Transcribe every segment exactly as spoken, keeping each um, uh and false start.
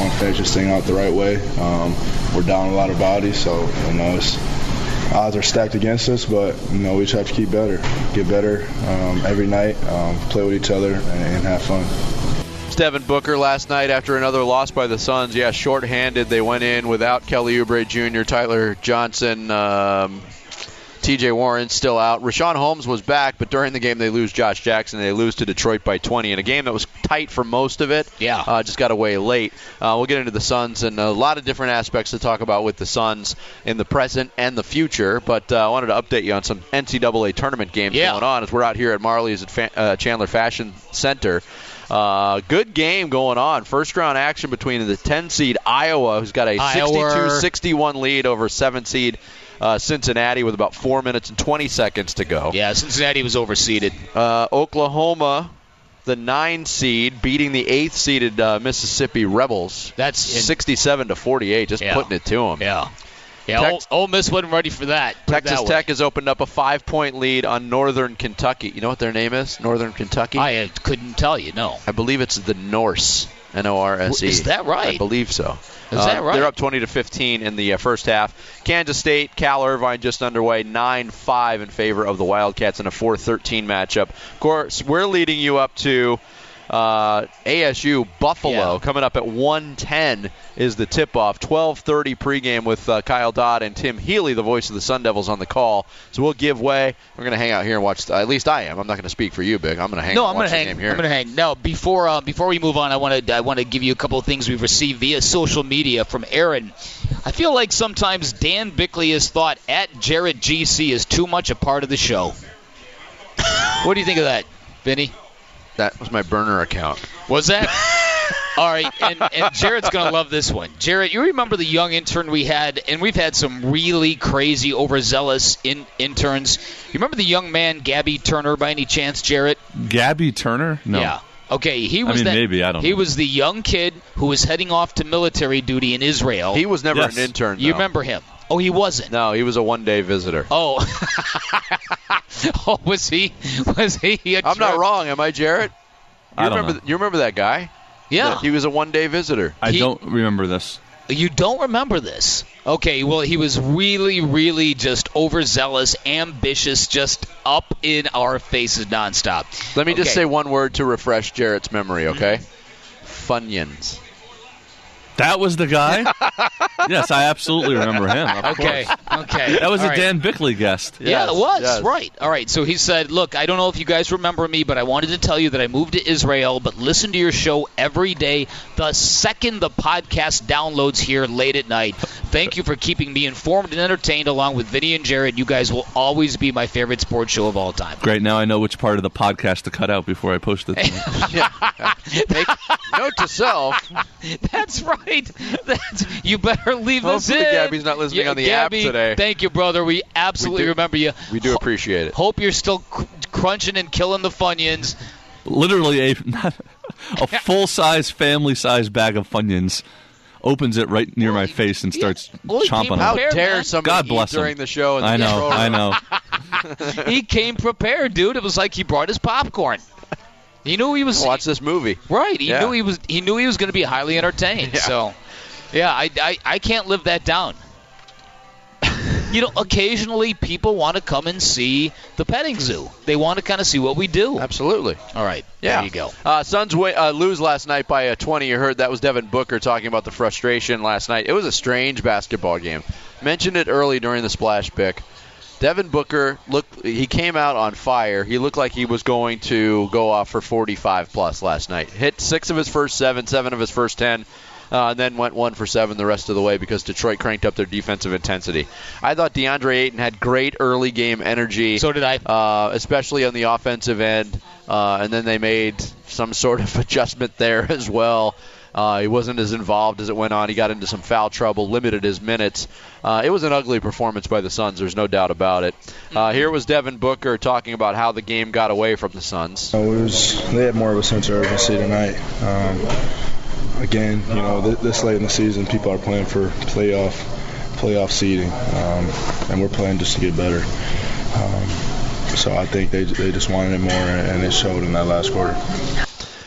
want to finish this thing out the right way. Um, we're down a lot of bodies, so you know, it's, odds are stacked against us, but you know, we just have to keep better, get better um, every night, um, play with each other, and, and have fun. Devin Booker last night after another loss by the Suns. Yeah, shorthanded. They went in without Kelly Oubre Junior, Tyler Johnson, um, T J Warren still out. Rashawn Holmes was back, but during the game they lose Josh Jackson. They lose to Detroit by twenty in a game that was tight for most of it. Yeah. Uh, just got away late. Uh, we'll get into the Suns and a lot of different aspects to talk about with the Suns in the present and the future, but uh, I wanted to update you on some N C double A tournament games yeah. going on as we're out here at Marley's at Fa- uh, Chandler Fashion Center. Uh, good game going on. First round action between the ten seed Iowa, who's got a sixty-two sixty-one lead over seven seed uh, Cincinnati with about four minutes and twenty seconds to go. Yeah, Cincinnati was overseeded. Uh, Oklahoma, the nine seed, beating the eighth seeded uh, Mississippi Rebels. That's sixty-seven to forty-eight, just yeah. putting it to them. Yeah. Yeah, Tex- Ole, Ole Miss wasn't ready for that. Texas that Tech has opened up a five-point lead on Northern Kentucky. You know what their name is? Northern Kentucky? I uh, couldn't tell you, no. I believe it's the Norse, N O R S E. Is that right? I believe so. Is uh, that right? They're up twenty to fifteen in the uh, first half. Kansas State, Cal Irvine just underway, nine five in favor of the Wildcats in a four thirteen matchup. Of course, we're leading you up to uh, A S U Buffalo yeah. coming up at one ten is the tip-off. twelve thirty pregame with uh, Kyle Dodd and Tim Healy, the voice of the Sun Devils, on the call. So we'll give way. We're going to hang out here and watch. At least I am. I'm not going to speak for you, Big. I'm going to hang. No, and I'm watch going to the hang. game here. I'm going to hang. No, before uh, before we move on, I want to I want to give you a couple of things we've received via social media from Aaron. I feel like sometimes Dan Bickley has thought at Jarrett G C is too much a part of the show. What do you think of that, Vinny? That was my burner account. Was that? All right, and, and Jarrett's going to love this one. Jarrett, you remember the young intern we had, and we've had some really crazy, overzealous in, interns. You remember the young man, Gabby Turner, by any chance, Jarrett? Gabby Turner? No. Yeah. Okay, he was I mean, that, maybe, I don't He know. was the young kid who was heading off to military duty in Israel. He was never Yes. an intern, You though. remember him? Oh, he wasn't. No, he was a one-day visitor. Oh. oh, was he? Was he? A I'm not trip? wrong, am I, Jarrett? You I don't remember? know. You remember that guy? Yeah. That he was a one-day visitor. I He- don't remember this. You don't remember this? Okay, well, he was really, really just overzealous, ambitious, just up in our faces nonstop. Let me just Okay. say one word to refresh Jarrett's memory, okay? Funyuns. That was the guy? Yes, I absolutely remember him. Of Okay, course. okay. That was All a right. Dan Bickley guest. Yeah, Yes, it was. yes. Right. All right. So he said, look, I don't know if you guys remember me, but I wanted to tell you that I moved to Israel, but listen to your show every day. The second the podcast downloads here late at night. Thank you for keeping me informed and entertained along with Vinny and Jared. You guys will always be my favorite sports show of all time. Great. Now I know which part of the podcast to cut out before I post it. Yeah. Make, note to self. That's right. That's, you better leave this Hopefully in. Gabby's not listening Yeah, on the Gabby, app today. Thank you, brother. We absolutely We do- remember you. We do Ho- appreciate it. Hope you're still cr- crunching and killing the Funyuns. Literally a, a full-size, family-size bag of Funyuns. Opens it right near my face and starts Well, he chomping came on How it. prepared, dare man. somebody God eat bless him. during the show? In the I know, control I room? know. He came prepared, dude. It was like he brought his popcorn. He knew he was Watch this movie. right. He Yeah. knew he was. He knew he was going to be highly entertained. Yeah. So, yeah, I, I I can't live that down. You know, occasionally people want to come and see the petting zoo. They want to kind of see what we do. Absolutely. All right, Yeah. there you go. Uh, Suns win, uh, lose last night by uh, twenty. You heard that was Devin Booker talking about the frustration last night. It was a strange basketball game. Mentioned it early during the splash pick. Devin Booker looked. He came out on fire. He looked like he was going to go off for forty-five plus last night. Hit six of his first seven, seven of his first ten. Uh, and then went one for seven the rest of the way because Detroit cranked up their defensive intensity. I thought DeAndre Ayton had great early game energy. So did I. Uh, especially on the offensive end. Uh, and then they made some sort of adjustment there as well. Uh, he wasn't as involved as it went on. He got into some foul trouble, limited his minutes. Uh, it was an ugly performance by the Suns. There's no doubt about it. Uh, here was Devin Booker talking about how the game got away from the Suns. So it was, they had more of a sense of urgency tonight. Um, again, you know, th- this late in the season, people are playing for playoff playoff seeding, um, and we're playing just to get better. Um, so I think they they just wanted it more, and it showed in that last quarter.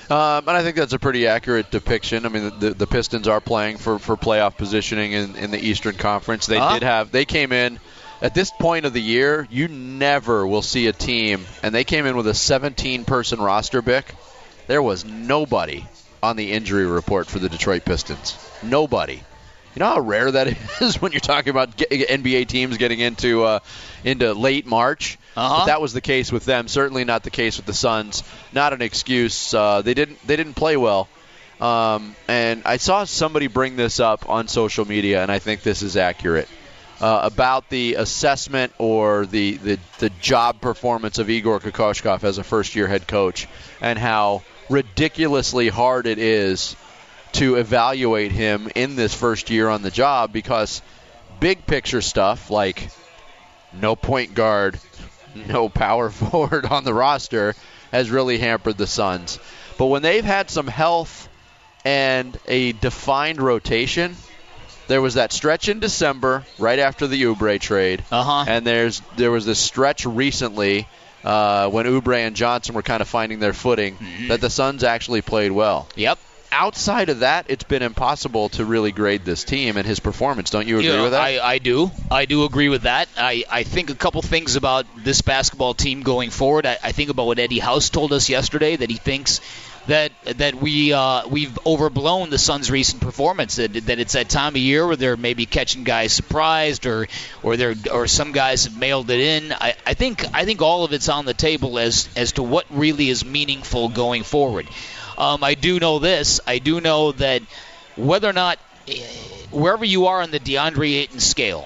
Um, and I think that's a pretty accurate depiction. I mean, the, the Pistons are playing for, for playoff positioning in, in the Eastern Conference. They uh-huh. did have, they came in, at this point of the year, you never will see a team, and they came in with a seventeen-person roster, Bick. There was nobody on the injury report for the Detroit Pistons. Nobody. You know how rare that is when you're talking about N B A teams getting into uh, into late March? Uh-huh. But that was the case with them. Certainly not the case with the Suns. Not an excuse. Uh, they didn't they didn't play well. Um, and I saw somebody bring this up on social media, and I think this is accurate, uh, about the assessment or the, the, the job performance of Igor Kokoshkov as a first-year head coach, and how ridiculously hard it is to evaluate him in this first year on the job, because big picture stuff like no point guard, no power forward on the roster has really hampered the Suns. But when they've had some health and a defined rotation, there was that stretch in December right after the Oubre trade, uh-huh. and there's there was this stretch recently uh, when Oubre and Johnson were kind of finding their footing, mm-hmm. that the Suns actually played well. Yep. Outside of that, it's been impossible to really grade this team and his performance. Don't you agree you know, with that? I, I do. I do agree with that. I, I think a couple things about this basketball team going forward. I, I think about what Eddie House told us yesterday, that he thinks that that we uh, we've overblown the Suns' recent performance. That, that it's that time of year where they're maybe catching guys surprised, or or they're or some guys have mailed it in. I, I think I think all of it's on the table as as to what really is meaningful going forward. Um, I do know this. I do know that whether or not, wherever you are on the DeAndre Ayton scale,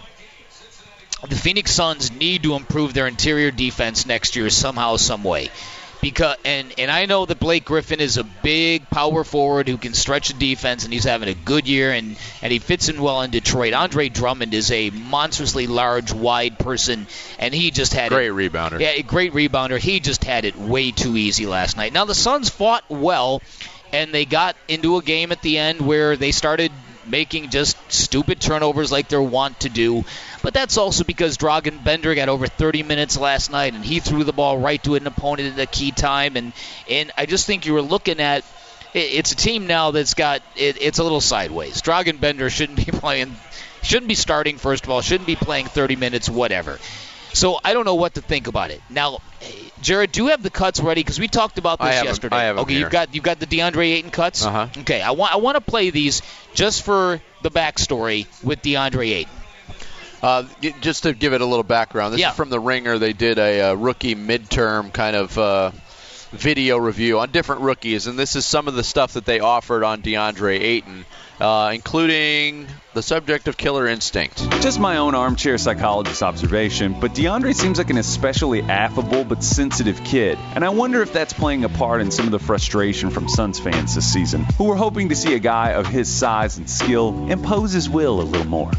the Phoenix Suns need to improve their interior defense next year somehow, some way. Because and, and I know that Blake Griffin is a big power forward who can stretch the defense, and he's having a good year, and, and he fits in well in Detroit. Andre Drummond is a monstrously large, wide person, and he just had great it, rebounder. Yeah, a great rebounder. He just had it way too easy last night. Now the Suns fought well, and they got into a game at the end where they started making just stupid turnovers like they're wont to do. But that's also because Dragan Bender got over thirty minutes last night, and he threw the ball right to an opponent at a key time. And, and I just think you were looking at – it's a team now that's got it, – it's a little sideways. Dragan Bender shouldn't be playing – shouldn't be starting, first of all, shouldn't be playing thirty minutes, whatever. So I don't know what to think about it. Now, Jared, do you have the cuts ready? Because we talked about this I have yesterday. Them, I have okay, them you've got you've got the DeAndre Ayton cuts. Uh-huh. Okay, I want I want to play these just for the backstory with DeAndre Ayton. Uh, just to give it a little background, this yeah. is from The Ringer. They did a, a rookie midterm kind of uh, video review on different rookies, and this is some of the stuff that they offered on DeAndre Ayton, uh, including the subject of killer instinct. Just my own armchair psychologist observation, but DeAndre seems like an especially affable but sensitive kid, and I wonder if that's playing a part in some of the frustration from Suns fans this season, who were hoping to see a guy of his size and skill impose his will a little more.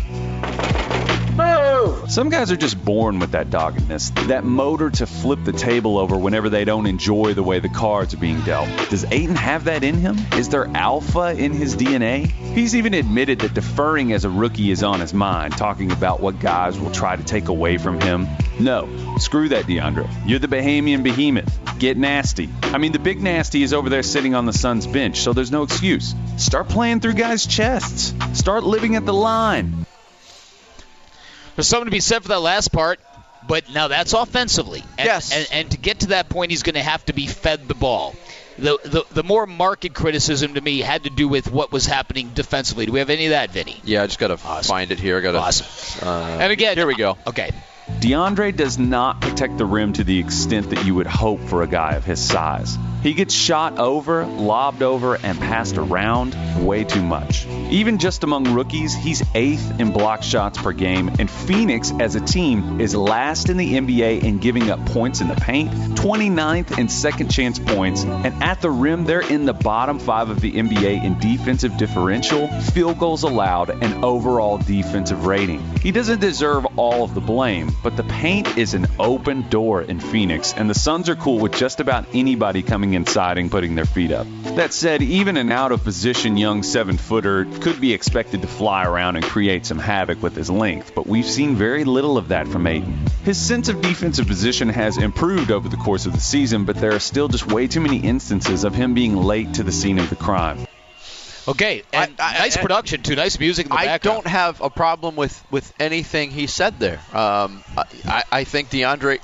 Move! Some guys are just born with that doggedness, that motor to flip the table over whenever they don't enjoy the way the cards are being dealt. Does Ayton have that in him? Is there alpha in his D N A? He's even admitted that deferring as a rookie is on his mind, talking about what guys will try to take away from him. No, screw that, DeAndre. You're the Bahamian behemoth. Get nasty. I mean, the big nasty is over there sitting on the Suns bench, so there's no excuse. Start playing through guys' chests. Start living at the line. There's something to be said for that last part, but now that's offensively. And, yes. And, and to get to that point, he's going to have to be fed the ball. The, the the more marked criticism to me had to do with what was happening defensively. Do we have any of that, Vinny? Yeah, I just got to awesome. find it here. I got to. Awesome. Uh, and again, here we go. Okay. DeAndre does not protect the rim to the extent that you would hope for a guy of his size. He gets shot over, lobbed over, and passed around way too much. Even just among rookies, he's eighth in block shots per game, and Phoenix as a team is last in the N B A in giving up points in the paint, twenty-ninth in second chance points, and at the rim they're in the bottom five of the N B A in defensive differential, field goals allowed, and overall defensive rating. He doesn't deserve all of the blame, but the paint is an open door in Phoenix, and the Suns are cool with just about anybody coming running and siding, putting their feet up. That said, even an out-of-position young seven-footer could be expected to fly around and create some havoc with his length, but we've seen very little of that from Ayton. His sense of defensive position has improved over the course of the season, but there are still just way too many instances of him being late to the scene of the crime. Okay, and I, I, nice I, production, too. Nice music in the I background. don't have a problem with, with anything he said there. Um, I, I think DeAndre...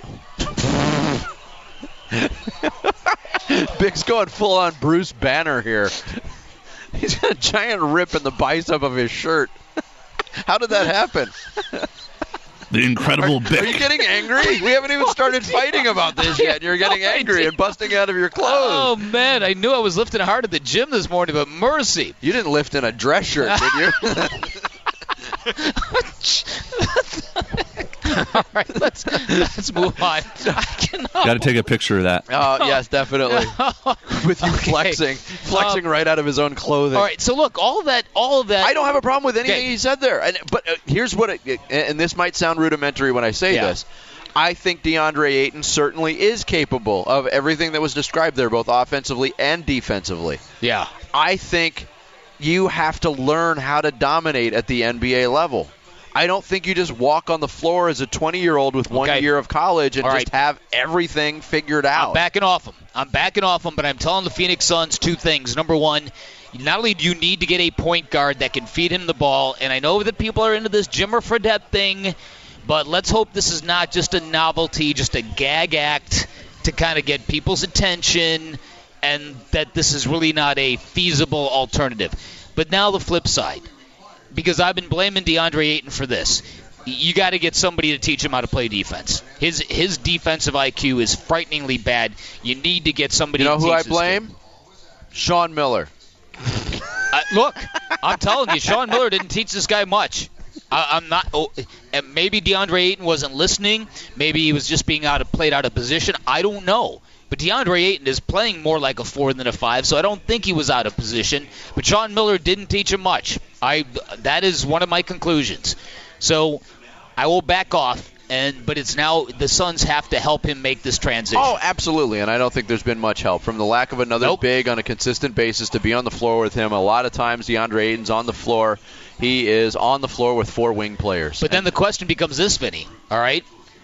Big's going full-on Bruce Banner here. He's got a giant rip in the bicep of his shirt. How did that happen? The incredible Are, Bick. are you getting angry? We haven't even started fighting about this yet. And you're getting angry and busting out of your clothes. Oh, man, I knew I was lifting hard at the gym this morning, but mercy. You didn't lift in a dress shirt, did you? All right, let's let's move on. I cannot. Got to take a picture of that. Oh, yes, definitely. With you Okay. flexing. Flexing Um, right out of his own clothing. All right, so look, all of that, all of that. I don't have a problem with anything Okay. he said there. And, but uh, here's what, it, and this might sound rudimentary when I say Yeah. this. I think DeAndre Ayton certainly is capable of everything that was described there, both offensively and defensively. Yeah. I think you have to learn how to dominate at the N B A level. I don't think you just walk on the floor as a twenty-year-old with one Okay. year of college and All just right. have everything figured out. I'm backing off him. I'm backing off him, but I'm telling the Phoenix Suns two things. Number one, not only do you need to get a point guard that can feed him the ball, and I know that people are into this Jimmer Fredette thing, but let's hope this is not just a novelty, just a gag act to kind of get people's attention, and that this is really not a feasible alternative. But now the flip side, because I've been blaming DeAndre Ayton for this. You got to get somebody to teach him how to play defense. His his defensive I Q is frighteningly bad. You need to get somebody You know to who teach I this blame? kid. Sean Miller. Uh, look, I'm telling you, Sean Miller didn't teach this guy much. I, I'm not. Oh, and maybe DeAndre Ayton wasn't listening. Maybe he was just being out of played out of position. I don't know. But DeAndre Ayton is playing more like a four than a five, so I don't think he was out of position. But Sean Miller didn't teach him much. I that is one of my conclusions. So I will back off. And but it's now the Suns have to help him make this transition. Oh, absolutely, and I don't think there's been much help from the lack of another Nope. big on a consistent basis to be on the floor with him. A lot of times DeAndre Ayton's on the floor. He is on the floor with four wing players. But then the question becomes this, Vinny, all right?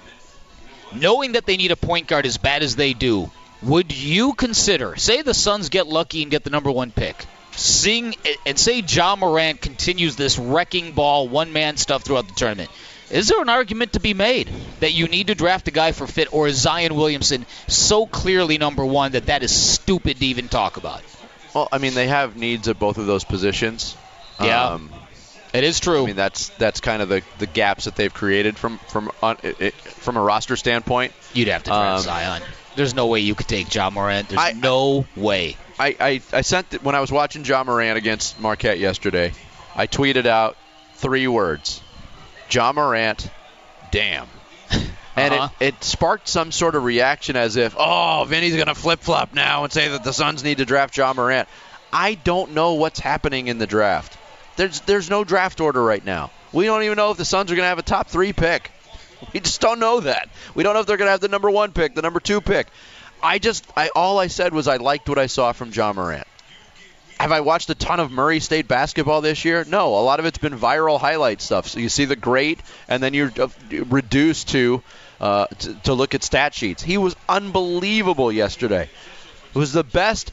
Knowing that they need a point guard as bad as they do, would you consider, say the Suns get lucky and get the number one pick, sing and say Ja Morant continues this wrecking ball, one-man stuff throughout the tournament, is there an argument to be made that you need to draft a guy for fit, or is Zion Williamson so clearly number one that that is stupid to even talk about? Well, I mean, they have needs at both of those positions. Yeah. Um, It is true. I mean, that's that's kind of the, the gaps that they've created from from on, it, it, from a roster standpoint. You'd have to draft um, Zion. There's no way you could take Ja Morant. There's I- no way. I, I, I sent it, when I was watching Ja Morant against Marquette yesterday, I tweeted out three words: Ja Morant, damn. And Uh-huh. it, it sparked some sort of reaction as if, oh, Vinny's going to flip-flop now and say that the Suns need to draft Ja Morant. I don't know what's happening in the draft. There's there's no draft order right now. We don't even know if the Suns are going to have a top three pick. We just don't know that. We don't know if they're going to have the number one pick, the number two pick. I just, I all I said was I liked what I saw from Ja Morant. Have I watched a ton of Murray State basketball this year? No. A lot of it's been viral highlight stuff. So you see the great, and then you're uh, reduced to, uh, to to look at stat sheets. He was unbelievable yesterday. It was the best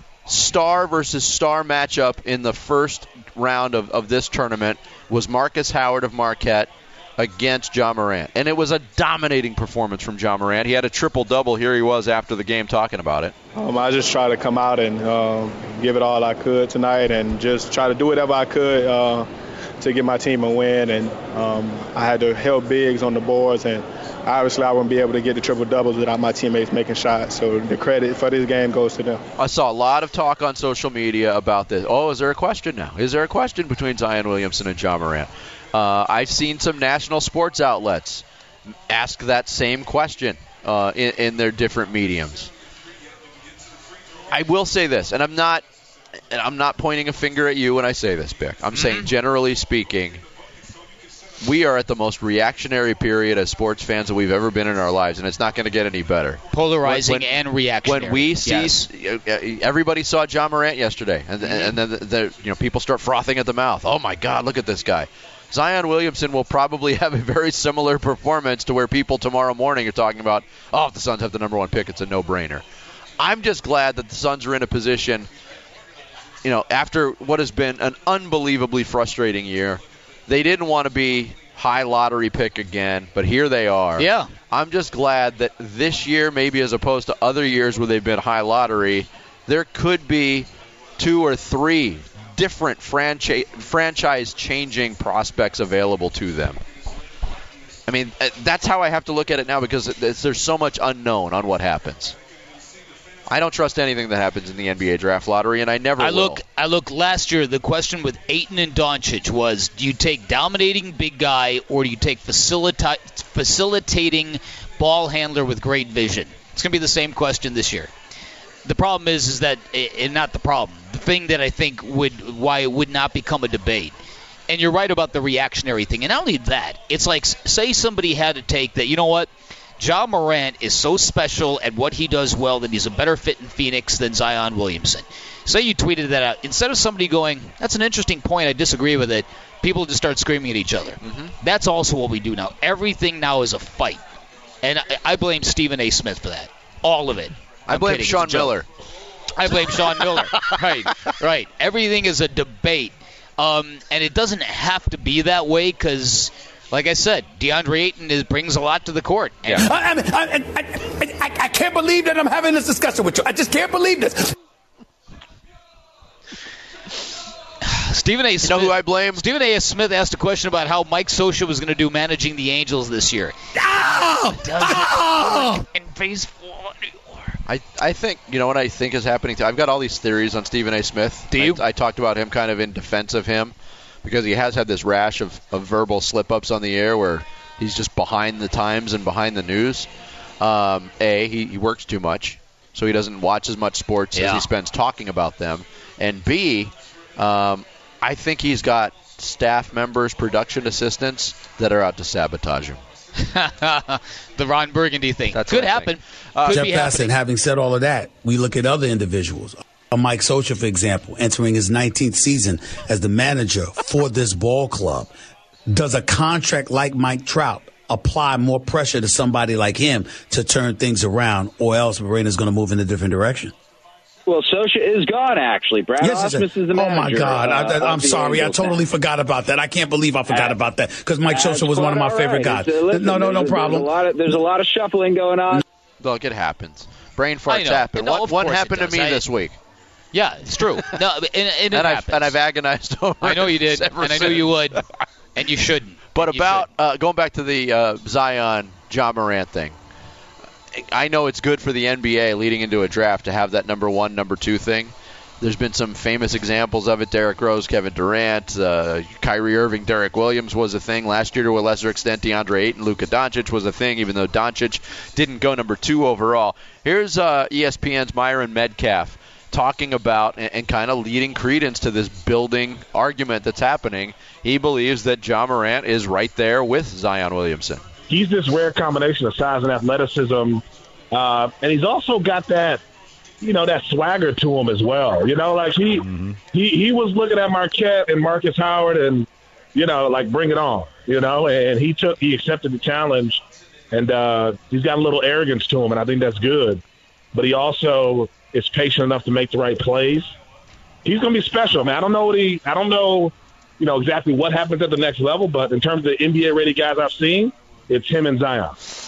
star versus star matchup in the first round of, of this tournament was Marcus Howard of Marquette against Ja Morant. And it was a dominating performance from Ja Morant. He had a triple-double. Here he was after the game talking about it. Um, I just try to come out and um, give it all I could tonight and just try to do whatever I could uh, to get my team a win. And um, I had to help bigs on the boards, and obviously I wouldn't be able to get the triple-doubles without my teammates making shots. So the credit for this game goes to them. I saw a lot of talk on social media about this. Oh, is there a question now? Is there a question between Zion Williamson and Ja Morant? Uh, I've seen some national sports outlets ask that same question uh, in, in their different mediums. I will say this, and I'm not, and I'm not pointing a finger at you when I say this, Bick. I'm Mm-hmm. saying, generally speaking, we are at the most reactionary period as sports fans that we've ever been in our lives, and it's not going to get any better. Polarizing when, when, and reactionary. When we see, yes. everybody saw Ja Morant yesterday, and, mm-hmm. and then the, the, you know people start frothing at the mouth. Oh my God, look at this guy. Zion Williamson will probably have a very similar performance to where people tomorrow morning are talking about, oh, if the Suns have the number one pick, it's a no-brainer. I'm just glad that the Suns are in a position, you know, after what has been an unbelievably frustrating year. They didn't want to be high lottery pick again, but here they are. Yeah. I'm just glad that this year, maybe as opposed to other years where they've been high lottery, there could be two or three different franchise franchise-changing prospects available to them. I mean, that's how I have to look at it now because there's so much unknown on what happens. I don't trust anything that happens in the N B A draft lottery, and I never I will. Look, I look last year, the question with Ayton and Doncic was, do you take dominating big guy or do you take facilita- facilitating ball handler with great vision? It's going to be the same question this year. The problem is, is that, and not the problem, the thing that I think would, why it would not become a debate. And you're right about the reactionary thing. And not only that, it's like, say somebody had to take that, you know what, Ja Morant is so special at what he does well that he's a better fit in Phoenix than Zion Williamson. Say you tweeted that out. Instead of somebody going, that's an interesting point, I disagree with it, people just start screaming at each other. Mm-hmm. That's also what we do now. Everything now is a fight. And I, I blame Stephen A. Smith for that. All of it. I I'm blame kidding. Sean Miller. I blame Sean Miller. Right, right. Everything is a debate. Um, and it doesn't have to be that way because, like I said, DeAndre Ayton is, brings a lot to the court. Yeah. I, I, I, I, I can't believe that I'm having this discussion with you. I just can't believe this. Stephen A. Smith, you know who I blame? Stephen A. Smith asked a question about how Mike Scioscia was going to do managing the Angels this year. Oh! Oh! In phase four. I, I think, you know what I think is happening? To, I've got all these theories on Stephen A. Smith. Do you? I, I talked about him kind of in defense of him because he has had this rash of, of verbal slip-ups on the air where he's just behind the times and behind the news. Um, A, he, he works too much, so he doesn't watch as much sports yeah. as he spends talking about them. And B, um, I think he's got staff members, production assistants that are out to sabotage him. The Ron Burgundy thing. That's Could happen. Uh, Could Jeff be Passan, having said all of that, we look at other individuals. Mike Scioscia, for example, entering his nineteenth season as the manager for this ball club. Does a contract like Mike Trout apply more pressure to somebody like him to turn things around, or else Morena's going to move in a different direction? Well, Scioscia is gone, actually. Brad yes, Ausmus is the manager. Oh, my God. Uh, I, I'm sorry. I totally now. forgot about that. I can't believe I forgot uh, about that because Mike Scioscia was one of my favorite right. guys. Uh, listen, no, no, no problem. There's a, lot of, there's a lot of shuffling going on. Look, it happens. Brain farts know, happen. no, what what happened to me I, this week? Yeah, it's true. No, and, and, it and, happens. I've, and I've agonized over I know you did, and since. I know you would, and you shouldn't. But you about should. uh, going back to the uh, Zion, Ja Morant thing, I know it's good for the N B A leading into a draft to have that number one, number two thing. There's been some famous examples of it. Derrick Rose, Kevin Durant, uh, Kyrie Irving, Derek Williams was a thing. Last year, to a lesser extent, DeAndre Ayton, Luka Doncic was a thing, even though Doncic didn't go number two overall. Here's uh, E S P N's Myron Metcalf talking about and, and kind of leading credence to this building argument that's happening. He believes that Ja Morant is right there with Zion Williamson. He's this rare combination of size and athleticism, uh, and he's also got that, you know, that swagger to him as well. You know, like he mm-hmm. he he was looking at Marquette and Marcus Howard and, you know, like, bring it on, you know, and he took he accepted the challenge, and uh, he's got a little arrogance to him, and I think that's good. But he also is patient enough to make the right plays. He's going to be special, man. I don't know what he I don't know, you know, exactly what happens at the next level, but in terms of the N B A-ready guys I've seen, it's him and Zion.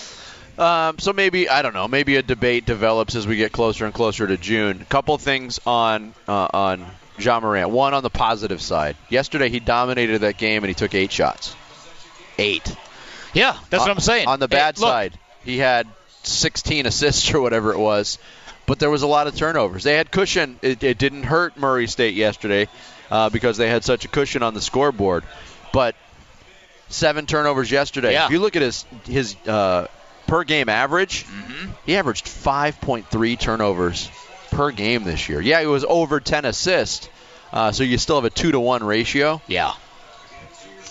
Um, so maybe, I don't know, maybe a debate develops as we get closer and closer to June. A couple things on uh, on Ja Morant. One, on the positive side. Yesterday he dominated that game and he took eight shots. Eight. Yeah, that's on, what I'm saying. On the bad hey, look, side, he had sixteen assists or whatever it was, but there was a lot of turnovers. They had cushion. It, it didn't hurt Murray State yesterday uh, because they had such a cushion on the scoreboard. But seven turnovers yesterday. Yeah. If you look at his his uh, per game average, mm-hmm. he averaged five point three turnovers per game this year. Yeah, he was over ten assists, uh, so you still have a two to one ratio. Yeah.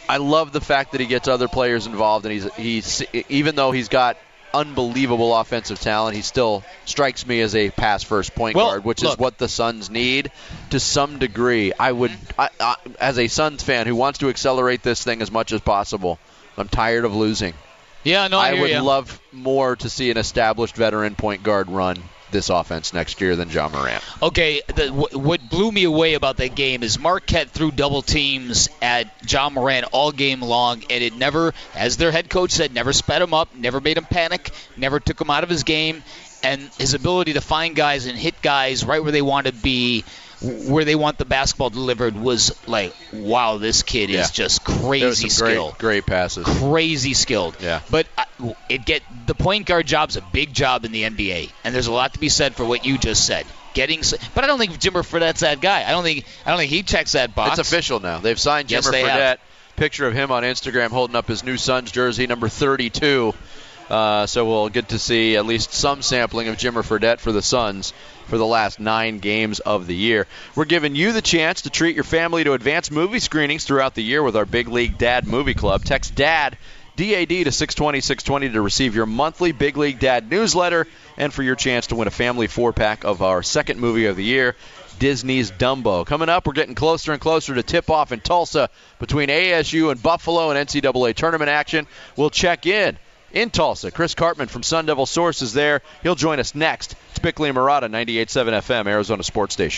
I love the fact that he gets other players involved, and he's he's even though he's got unbelievable offensive talent, he still strikes me as a pass-first point well, guard, which look, is what the Suns need to some degree. I would, I, I, as a Suns fan who wants to accelerate this thing as much as possible, I'm tired of losing. Yeah, no, I, I hear would you. love more to see an established veteran point guard run this offense next year than Ja Morant. Okay, the, w- what blew me away about that game is Marquette threw double teams at Ja Morant all game long, and it never, as their head coach said, never sped him up, never made him panic, never took him out of his game, and his ability to find guys and hit guys right where they want to be, where they want the basketball delivered, was like, wow, this kid Yeah. is just There crazy was some skilled. great, great passes. Crazy skilled. Yeah. But uh, it get the point guard job's a big job in the N B A, and there's a lot to be said for what you just said. Getting, but I don't think Jimmer Fredette's that guy. I don't think I don't think he checks that box. It's official now. They've signed Yes, Jimmer they Fredette. have. Picture of him on Instagram holding up his new Suns jersey, number thirty-two. Uh, so we'll get to see at least some sampling of Jimmer Fredette for the Suns for the last nine games of the year. We're giving you the chance to treat your family to advanced movie screenings throughout the year with our Big League Dad Movie Club. Text DAD, D A D, to six twenty, six twenty to receive your monthly Big League Dad newsletter and for your chance to win a family four-pack of our second movie of the year, Disney's Dumbo. Coming up, we're getting closer and closer to tip-off in Tulsa between A S U and Buffalo and N C double A tournament action. We'll check in in Tulsa. Chris Cartman from Sun Devil Source is there. He'll join us next. It's Bickley and Murata, ninety-eight point seven F M, Arizona Sports Station.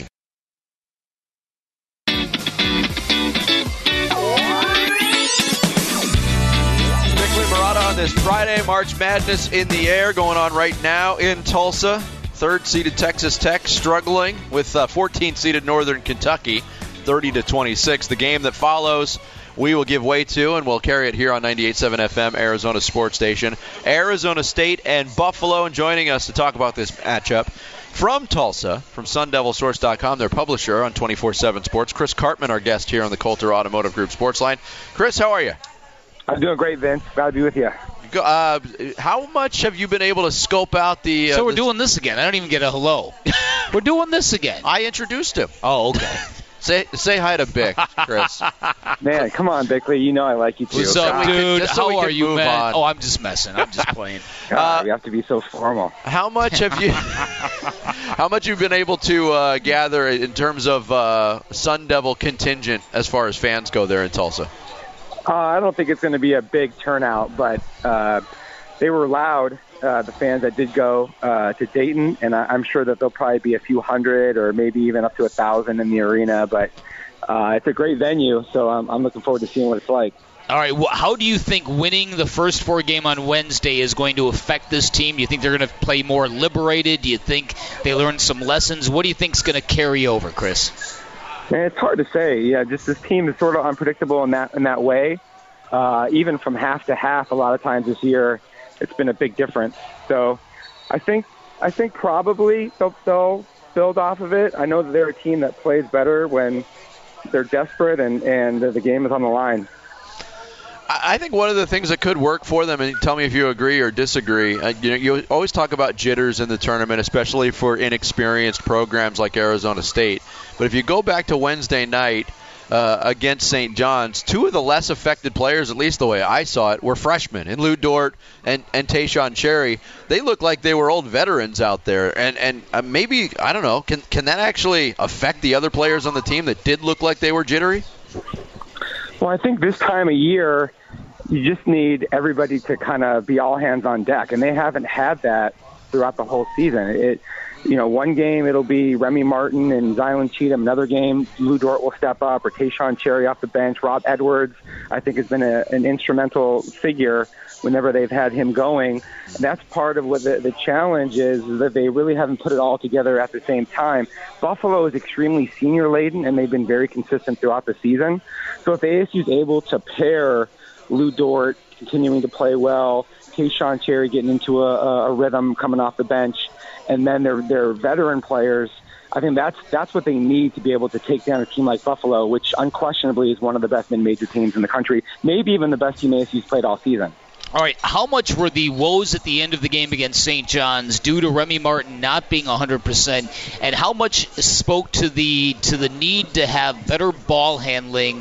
On this Friday, March Madness in the air going on right now in Tulsa. Third-seeded Texas Tech struggling with uh, fourteenth-seeded Northern Kentucky, thirty to twenty-six. The game that follows, we will give way to, and we'll carry it here on ninety-eight point seven F M, Arizona Sports Station. Arizona State and Buffalo, and joining us to talk about this matchup from Tulsa, from Sun Devil Source dot com, their publisher on twenty-four seven Sports. Chris Cartman, our guest here on the Coulter Automotive Group Sports Line. Chris, how are you? I'm doing great, Vince. Glad to be with you. Uh, how much have you been able to scope out the... Uh, so we're the, doing this again. I don't even get a hello. We're doing this again. I introduced him. Oh, okay. say say hi to Bick, Chris. Man, come on, Bickley. You know I like you too. What's up, so dude? can, so how are you, man? On. Oh, I'm just messing. I'm just playing. God, uh, we have to be so formal. How much have you... how much you've been able to uh, gather in terms of uh, Sun Devil contingent as far as fans go there in Tulsa? Uh, I don't think it's going to be a big turnout, but uh, they were loud, uh, the fans that did go uh, to Dayton, and I, I'm sure that there'll probably be a few hundred or maybe even up to a thousand in the arena, but uh, it's a great venue, so I'm, I'm looking forward to seeing what it's like. All right, well, how do you think winning the first four game on Wednesday is going to affect this team? Do you think they're going to play more liberated? Do you think they learned some lessons? What do you think is going to carry over, Chris? Man, it's hard to say. Yeah, just this team is sort of unpredictable in that in that way. Uh, even from half to half, a lot of times this year, it's been a big difference. So, I think I think probably they'll, they'll build off of it. I know that they're a team that plays better when they're desperate and and the game is on the line. I think one of the things that could work for them, and tell me if you agree or disagree, uh, you know, you always talk about jitters in the tournament, especially for inexperienced programs like Arizona State. But if you go back to Wednesday night uh, against Saint John's, two of the less affected players, at least the way I saw it, were freshmen, in Lou Dort and, and Tayshaun Cherry. They looked like they were old veterans out there. And, and uh, maybe, I don't know, can, can that actually affect the other players on the team that did look like they were jittery? Well, I think this time of year, you just need everybody to kind of be all hands on deck, and they haven't had that throughout the whole season. It, you know, one game it'll be Remy Martin and Zylan Cheatham. Another game, Lou Dort will step up, or Tayshaun Cherry off the bench. Rob Edwards, I think, has been a, an instrumental figure whenever they've had him going. And that's part of what the, the challenge is, is that they really haven't put it all together at the same time. Buffalo is extremely senior-laden, and they've been very consistent throughout the season. So if A S U is able to pair Lou Dort continuing to play well, Tayshaun Cherry getting into a, a rhythm coming off the bench, and then their their veteran players, I think that's that's what they need to be able to take down a team like Buffalo, which unquestionably is one of the best mid-major teams in the country, maybe even the best team A S U's played all season. All right, how much were the woes at the end of the game against Saint John's due to Remy Martin not being one hundred percent, and how much spoke to the to the need to have better ball handling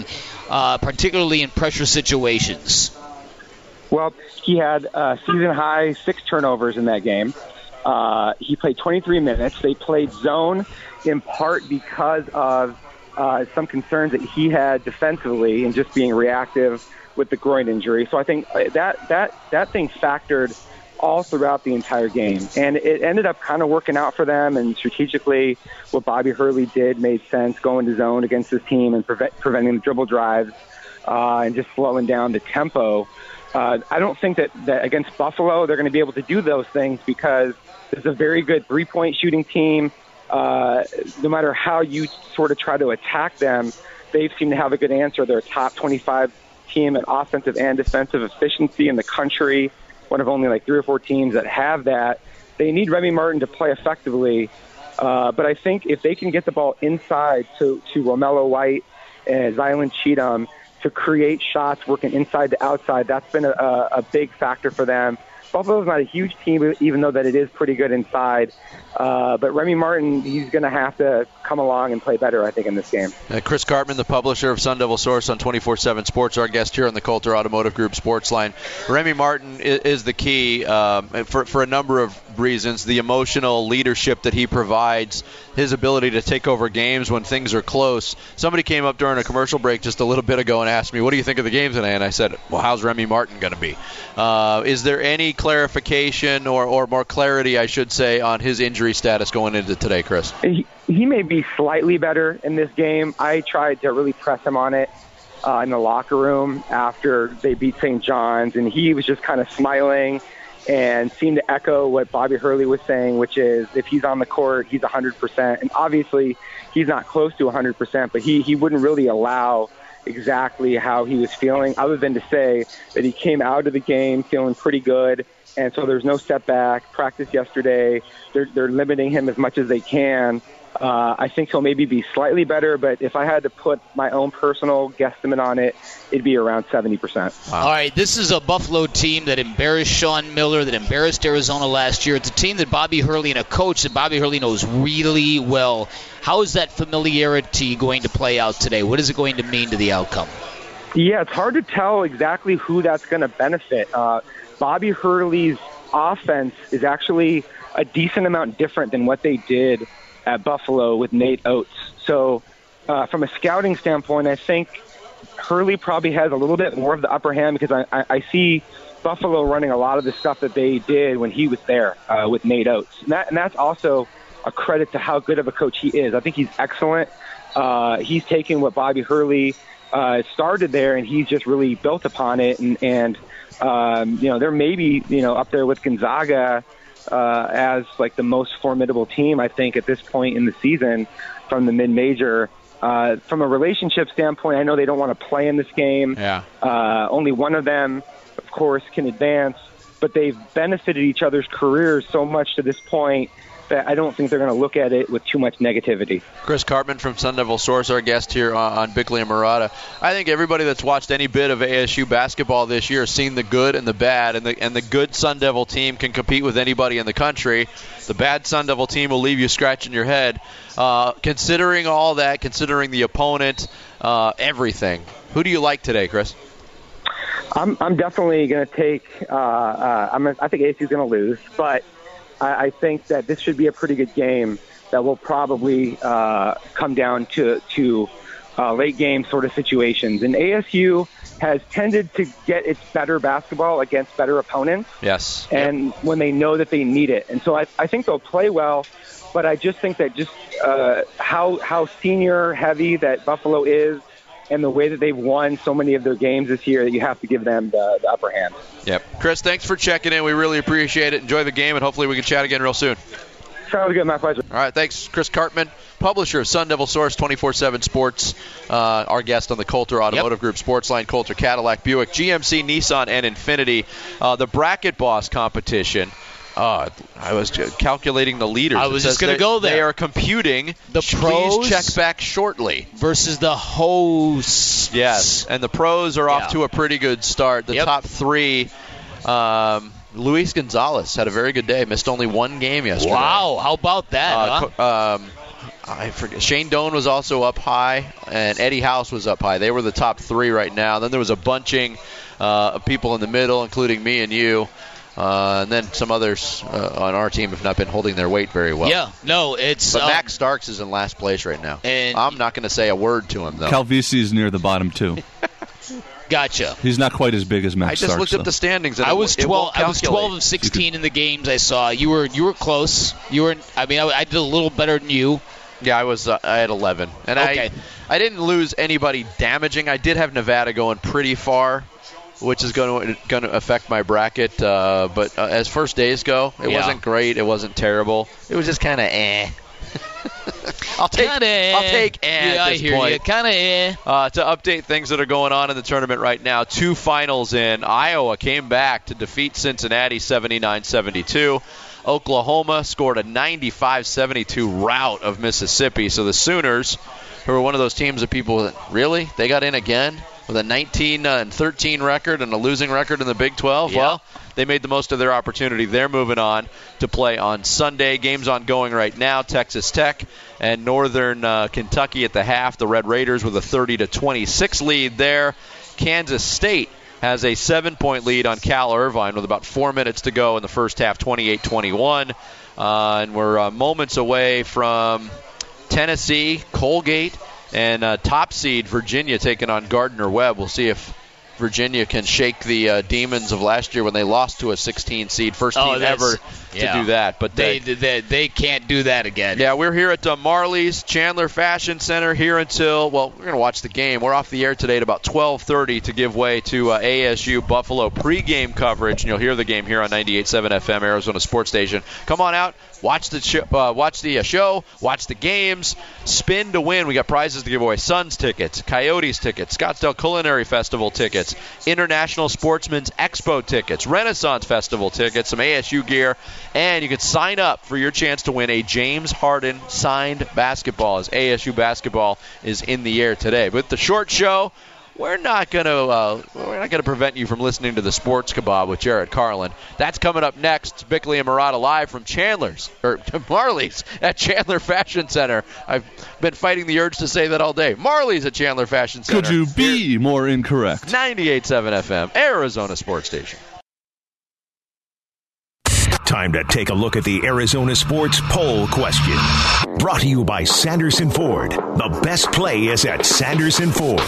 uh, particularly in pressure situations? Well, he had uh, season-high six turnovers in that game. Uh, he played twenty-three minutes. They played zone in part because of uh, some concerns that he had defensively and just being reactive with the groin injury. So I think that that that thing factored all throughout the entire game. And it ended up kind of working out for them, and strategically what Bobby Hurley did made sense, going to zone against this team and prevent, preventing the dribble drives uh, and just slowing down the tempo. Uh, I don't think that, that against Buffalo they're going to be able to do those things because it's a very good three-point shooting team. Uh, no matter how you sort of try to attack them, they seem to have a good answer. They're a top twenty-five team at offensive and defensive efficiency in the country, one of only like three or four teams that have that. They need Remy Martin to play effectively, uh, but I think if they can get the ball inside to, to Romello White and Zylan Cheatham to create shots working inside to outside, that's been a, a big factor for them. Buffalo's not a huge team, even though that it is pretty good inside. Uh, but Remy Martin, he's going to have to come along and play better, I think, in this game. Uh, Chris Karpman, the publisher of Sun Devil Source on twenty-four seven Sports, our guest here on the Coulter Automotive Group Sports Line. Remy Martin is, is the key um, for, for a number of reasons. The emotional leadership that he provides, his ability to take over games when things are close. Somebody came up during a commercial break just a little bit ago and asked me, what do you think of the game today? And I said, well, how's Remy Martin going to be? Uh, is there any clarification or, or more clarity, I should say, on his injury status going into today, Chris? He, he may be slightly better in this game. I tried to really press him on it uh, in the locker room after they beat Saint John's, and he was just kind of smiling and seemed to echo what Bobby Hurley was saying, which is if he's on the court, he's one hundred percent. And obviously he's not close to one hundred percent, but he, he wouldn't really allow exactly how he was feeling, other than to say that he came out of the game feeling pretty good. And so there's no setback. Practice yesterday, they're, they're limiting him as much as they can. Uh, I think he'll maybe be slightly better, but if I had to put my own personal guesstimate on it, it'd be around seventy percent. Wow. All right, this is a Buffalo team that embarrassed Sean Miller, that embarrassed Arizona last year. It's a team that Bobby Hurley, and a coach that Bobby Hurley knows really well. How is that familiarity going to play out today? What is it going to mean to the outcome? Yeah, it's hard to tell exactly who that's going to benefit. Uh, Bobby Hurley's offense is actually a decent amount different than what they did at Buffalo with Nate Oates. So uh, from a scouting standpoint, I think Hurley probably has a little bit more of the upper hand because I, I, I see Buffalo running a lot of the stuff that they did when he was there uh, with Nate Oates. And, that, and that's also a credit to how good of a coach he is. I think he's excellent. Uh, he's taken what Bobby Hurley uh, started there, and he's just really built upon it. And, and um, you know, they're maybe, you know, up there with Gonzaga uh, as like the most formidable team, I think, at this point in the season from the mid-major. Uh, from a relationship standpoint, I know they don't want to play in this game. Yeah. Uh, only one of them, of course, can advance, but they've benefited each other's careers so much to this point that I don't think they're going to look at it with too much negativity. Chris Karpman from Sun Devil Source, our guest here on, on Bickley and Murata. I think everybody that's watched any bit of A S U basketball this year has seen the good and the bad, and the and the good Sun Devil team can compete with anybody in the country. The bad Sun Devil team will leave you scratching your head. Uh, considering all that, considering the opponent, uh, everything, who do you like today, Chris? I'm I'm definitely going to take. Uh, uh, I'm gonna, I think A S U is going to lose, but I, I think that this should be a pretty good game that will probably uh, come down to to uh, late game sort of situations. And A S U has tended to get its better basketball against better opponents. Yes. And yep. when they know that they need it, and so I I think they'll play well. But I just think that just uh, how how senior heavy that Buffalo is, and the way that they've won so many of their games this year, that you have to give them the, the upper hand. Yep. Chris, thanks for checking in. We really appreciate it. Enjoy the game, and hopefully we can chat again real soon. Sounds good. My pleasure. All right. Thanks, Chris Karpman, publisher of Sun Devil Source, twenty-four seven Sports, uh, our guest on the Coulter Automotive yep. Group Sports Line, Coulter, Cadillac, Buick, G M C, Nissan, and Infiniti. Uh, the Bracket Boss competition. Uh, I was calculating the leaders. I was just going to go there. They are computing. The pros, please check back shortly. Versus the hosts. Yes, and the pros are off yeah. to a pretty good start. The yep. top three, um, Luis Gonzalez had a very good day. Missed only one game yesterday. Wow, how about that? Uh, huh? um, I forget. Shane Doan was also up high, and Eddie House was up high. They were the top three right now. Then there was a bunching uh, of people in the middle, including me and you. Uh, and then some others uh, on our team have not been holding their weight very well. Yeah, no, it's. But um, Max Starks is in last place right now. And I'm not going to say a word to him, though. Calvisi is near the bottom, too. Gotcha. He's not quite as big as Max I just Starks, looked though. up the standings. And I it, was it twelve. won't I was calculate. twelve of sixteen in the games I saw. You were you were close. You were. I mean, I, I did a little better than you. Yeah, I was. Uh, I had eleven, and Okay. I I didn't lose anybody damaging. I did have Nevada going pretty far, which is going to going to affect my bracket. Uh, but uh, as first days go, it Yeah. wasn't great. It wasn't terrible. It was just kind of eh. I'll take. Kinda, I'll take eh yeah, at I this hear point. you. Kind of. Eh. Uh, to update things that are going on in the tournament right now, two finals in. Iowa came back to defeat Cincinnati seventy-nine seventy-two. Oklahoma scored a ninety-five seventy-two rout of Mississippi. So the Sooners, who are one of those teams of people that, really? They got in again with a nineteen and thirteen record and a losing record in the Big twelve? Yeah. Well, they made the most of their opportunity. They're moving on to play on Sunday. Games ongoing right now. Texas Tech and Northern uh, Kentucky at the half. The Red Raiders with a thirty to twenty-six lead there. Kansas State has a seven-point lead on Cal Irvine with about four minutes to go in the first half, twenty-eight twenty-one. Uh, and we're uh, moments away from Tennessee, Colgate, and uh, top seed Virginia taking on Gardner-Webb. We'll see if Virginia can shake the uh, demons of last year when they lost to a sixteen seed. First Oh, team that's- ever yeah. to do that. But They, they, they they can't do that again. yeah, we're here at uh, Marley's Chandler Fashion Center here until, well, we're going to watch the game. We're off the air today at about twelve thirty to give way to uh, A S U Buffalo pregame coverage, and you'll hear the game here on ninety-eight point seven F M, Arizona Sports Station. Come on out, watch the show, uh, watch the uh, show, watch the games, spin to win. We got prizes to give away: Suns tickets, Coyotes tickets, Scottsdale Culinary Festival tickets, International Sportsman's Expo tickets, Renaissance Festival tickets, some A S U gear, and you can sign up for your chance to win a James Harden signed basketball, as A S U basketball is in the air today. With the short show, we're not going to uh, we're not going to prevent you from listening to the Sports Kebab with Jared Carlin. That's coming up next. It's Bickley and Murata live from Chandler's or Marley's at Chandler Fashion Center. I've been fighting the urge to say that all day. Marley's at Chandler Fashion Center. Could you be more incorrect? ninety-eight point seven F M, Arizona Sports Station. Time to take a look at the Arizona Sports Poll Question. Brought to you by Sanderson Ford. The best play is at Sanderson Ford.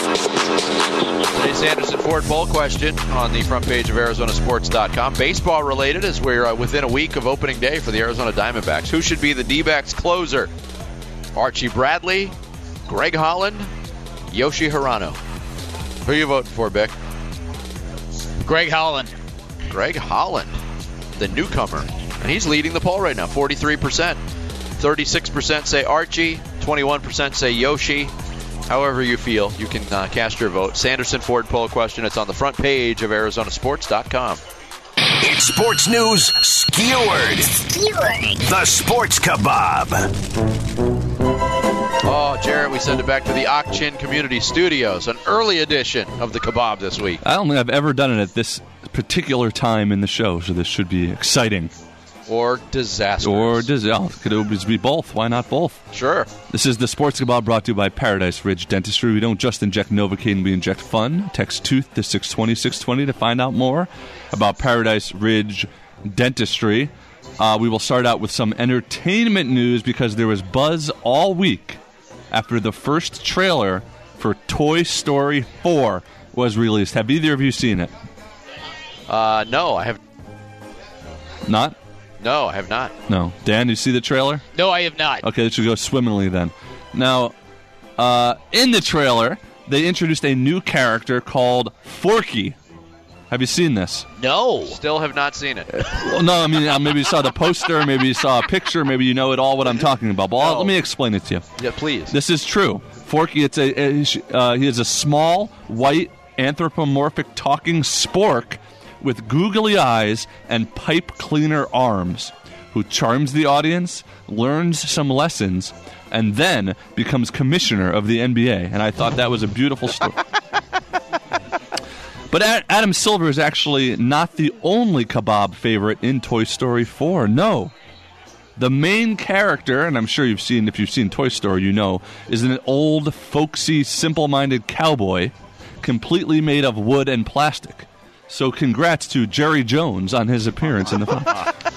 Today's Sanderson Ford Poll Question on the front page of Arizona Sports dot com. Baseball related, as we're uh, within a week of opening day for the Arizona Diamondbacks. Who should be the D-backs closer? Archie Bradley, Greg Holland, Yoshi Hirano. Who are you voting for, Bick? Greg Holland. Greg Holland, the newcomer. And he's leading the poll right now, forty-three percent. thirty-six percent say Archie, twenty-one percent say Yoshi. However you feel, you can uh, cast your vote. Sanderson Ford Poll Question. It's on the front page of Arizona Sports dot com. It's sports news skewered. Skewered. The Sports Kebab. Oh, Jarrett, we send it back to the Ak-Chin Community Studios, an early edition of the Kebab this week. I don't think I've ever done it at this particular time in the show, so this should be exciting. Or disastrous. Or disaster. Could always be both. Why not both? Sure. This is the Sports Kebab brought to you by Paradise Ridge Dentistry. We don't just inject Novocaine, we inject fun. Text TOOTH to six twenty, six twenty to find out more about Paradise Ridge Dentistry. Uh, we will start out with some entertainment news because there was buzz all week after the first trailer for Toy Story four was released. Have either of you seen it? Uh, no, I have Not? no, I have not. No. Dan, you see the trailer? No, I have not. Okay, that should go swimmingly then. Now, uh, in the trailer, they introduced a new character called Forky. Have you seen this? No. Still have not seen it. Well, no, I mean, uh, maybe you saw the poster, maybe you saw a picture, maybe you know it all what I'm talking about. But I'll- No. let me explain it to you. Yeah, please. This is true. Forky, it's a, a uh, he is a small, white, anthropomorphic talking spork with googly eyes and pipe cleaner arms, who charms the audience, learns some lessons, and then becomes commissioner of the N B A. And I thought that was a beautiful story. But Ad- Adam Silver is actually not the only kebab favorite in Toy Story four. No. The main character, and I'm sure you've seen, if you've seen Toy Story, you know, is an old, folksy, simple-minded cowboy completely made of wood and plastic. So congrats to Jerry Jones on his appearance in the film.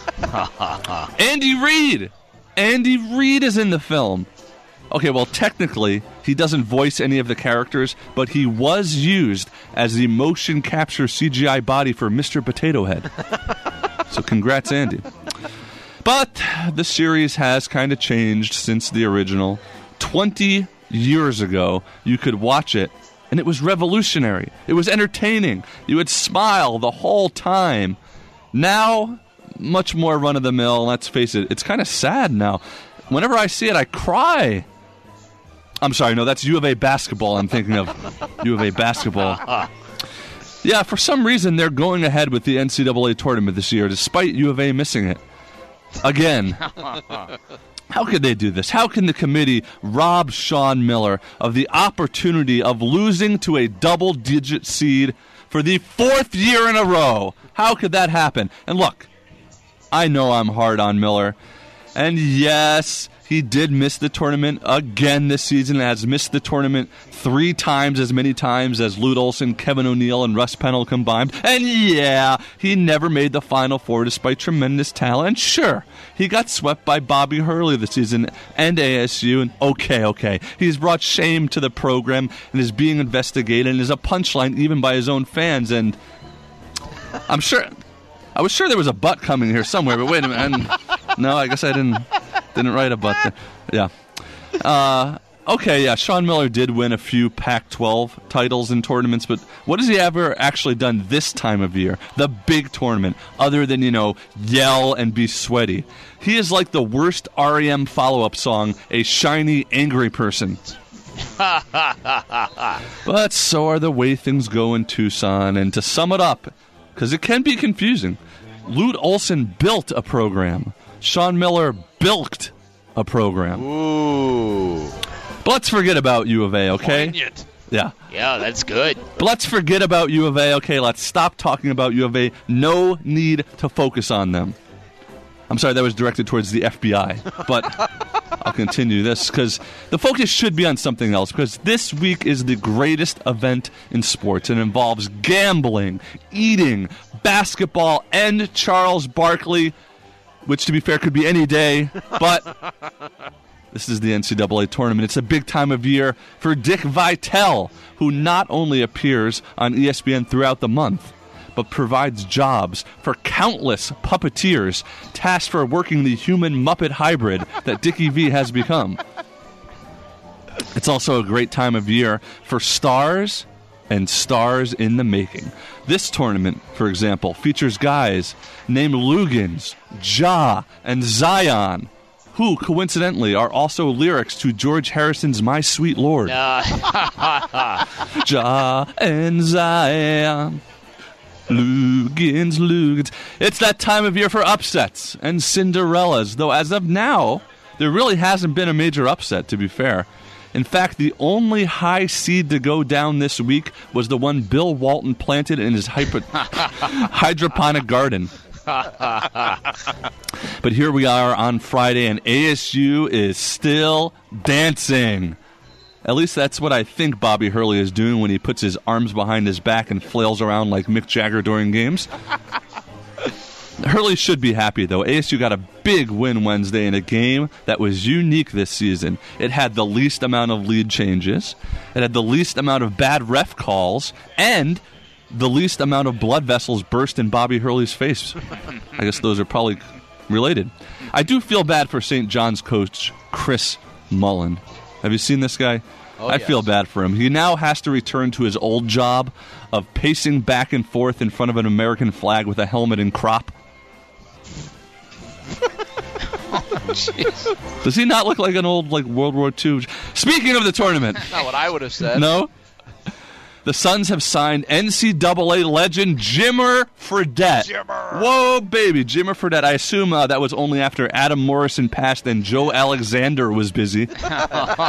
Andy Reid! Andy Reid is in the film. Okay, well, technically, he doesn't voice any of the characters, but he was used as the motion capture C G I body for Mister Potato Head. So congrats, Andy. But the series has kind of changed since the original. Twenty years ago, you could watch it, and it was revolutionary. It was entertaining. You would smile the whole time. Now, much more run-of-the-mill. Let's face it, it's kind of sad now. Whenever I see it, I cry. I'm sorry, no, that's U of A basketball I'm thinking of. U of A basketball. Yeah, for some reason, they're going ahead with the N C double A tournament this year, despite U of A missing it. Again. How could they do this? How can the committee rob Sean Miller of the opportunity of losing to a double-digit seed for the fourth year in a row? How could that happen? And look, I know I'm hard on Miller. And yes, he did miss the tournament again this season, has missed the tournament three times as many times as Lute Olson, Kevin O'Neill, and Russ Pennell combined. And yeah, he never made the Final Four despite tremendous talent. And sure, he got swept by Bobby Hurley this season and A S U. And okay, okay, he's brought shame to the program and is being investigated and is a punchline even by his own fans. And I'm sure... I was sure there was a butt coming here somewhere, but wait a minute. And, no, I guess I didn't didn't write a butt there. Yeah. Uh, okay, yeah, Sean Miller did win a few Pac twelve titles in tournaments, but what has he ever actually done this time of year, the big tournament, other than, you know, yell and be sweaty? He is like the worst R E M follow-up song, A Shiny Angry Person. But so are the way things go in Tucson, and to sum it up, because it can be confusing, Lute Olson built a program. Sean Miller bilked a program. Ooh. But let's forget about U of A, okay? Poignant. Yeah. Yeah, that's good. But let's forget about U of A, okay? Let's stop talking about U of A. No need to focus on them. I'm sorry, that was directed towards the F B I. But I'll continue this because the focus should be on something else, because this week is the greatest event in sports. It involves gambling, eating, basketball, and Charles Barkley, which, to be fair, could be any day. But this is the N C double A tournament. It's a big time of year for Dick Vitale, who not only appears on E S P N throughout the month, but provides jobs for countless puppeteers tasked for working the human-Muppet hybrid that Dickie V has become. It's also a great time of year for stars and stars in the making. This tournament, for example, features guys named Lugans, Ja, and Zion, who, coincidentally, are also lyrics to George Harrison's My Sweet Lord. Ja and Zion. Lugans, Lugans. It's that time of year for upsets and Cinderellas, though as of now, there really hasn't been a major upset, to be fair. In fact, the only high seed to go down this week was the one Bill Walton planted in his hypo- hydroponic garden. But here we are on Friday, and A S U is still dancing. At least that's what I think Bobby Hurley is doing when he puts his arms behind his back and flails around like Mick Jagger during games. Hurley should be happy, though. A S U got a big win Wednesday in a game that was unique this season. It had the least amount of lead changes, it had the least amount of bad ref calls, and the least amount of blood vessels burst in Bobby Hurley's face. I guess those are probably related. I do feel bad for Saint John's coach, Chris Mullen. Have you seen this guy? Oh, I yes. feel bad for him. He now has to return to his old job of pacing back and forth in front of an American flag with a helmet and crop. Oh, does he not look like an old like World War Two? Speaking of the tournament. Not what I would have said. No? The Suns have signed N C double A legend Jimmer Fredette. Jimmer. Whoa, baby, Jimmer Fredette. I assume uh, that was only after Adam Morrison passed and Joe Alexander was busy. Now,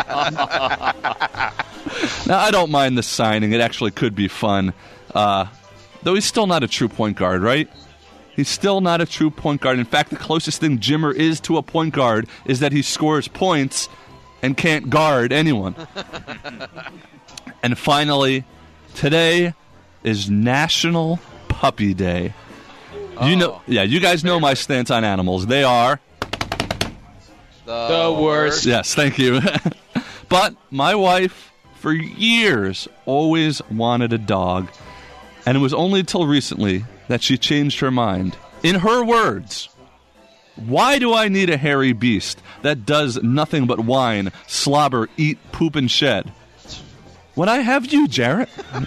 I don't mind the signing. It actually could be fun. Uh, though he's still not a true point guard, right? He's still not a true point guard. In fact, the closest thing Jimmer is to a point guard is that he scores points and can't guard anyone. And finally, today is National Puppy Day. Oh. You know, yeah, you guys know my stance on animals. They are the, the worst. Yes, thank you. But my wife, for years, always wanted a dog. And it was only until recently that she changed her mind. In her words, why do I need a hairy beast that does nothing but whine, slobber, eat, poop, and shed? When I have you, Jarrett.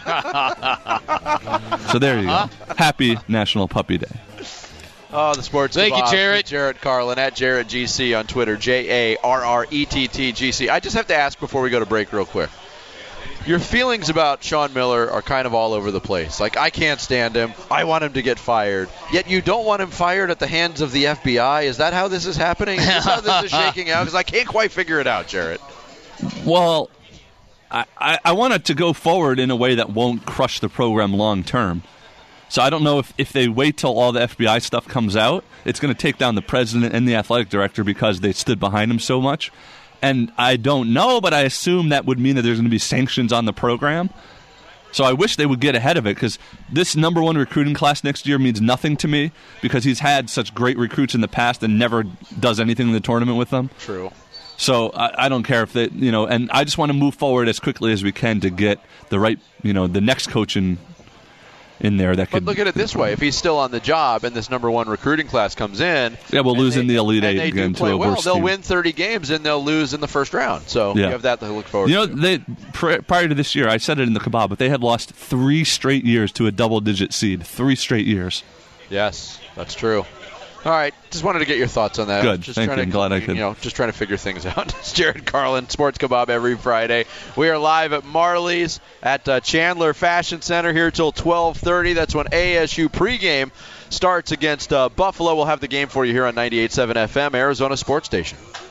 So there you go. Happy National Puppy Day. Oh, the sports. Thank you, Jarrett. Jarrett Carlin at Jarrett G C on Twitter. J A R R E T T G C. I just have to ask before we go to break real quick. Your feelings about Sean Miller are kind of all over the place. Like, I can't stand him. I want him to get fired. Yet you don't want him fired at the hands of the F B I. Is that how this is happening? Is this how this is shaking out? Because I can't quite figure it out, Jarrett. Well, I, I, I want it to go forward in a way that won't crush the program long term. So I don't know if, if they wait till all the F B I stuff comes out, it's going to take down the president and the athletic director because they stood behind him so much. And I don't know, but I assume that would mean that there's going to be sanctions on the program. So I wish they would get ahead of it, because this number one recruiting class next year means nothing to me, because he's had such great recruits in the past and never does anything in the tournament with them. True. So I, I don't care if they, you know, and I just want to move forward as quickly as we can to get the right, you know, the next coach in, in there that But could. look at it this way: if he's still on the job and this number one recruiting class comes in, yeah, we'll lose they, in the Elite and Eight they again do play to a well, worse they'll team. win thirty games and they'll lose in the first round. So Yeah. you have that to look forward You know, to. they pr- prior to this year, I said it in the Kabab, but they had lost three straight years to a double-digit seed. Three straight years. Yes, that's true. All right, just wanted to get your thoughts on that. Good. Just Thank trying you. I'm to, glad I could. You know, just trying to figure things out. It's Jarrett Carlin, Sports Kebab every Friday. We are live at Marley's at uh, Chandler Fashion Center here till twelve thirty. That's when A S U pregame starts against uh, Buffalo. We'll have the game for you here on ninety-eight point seven F M, Arizona Sports Station.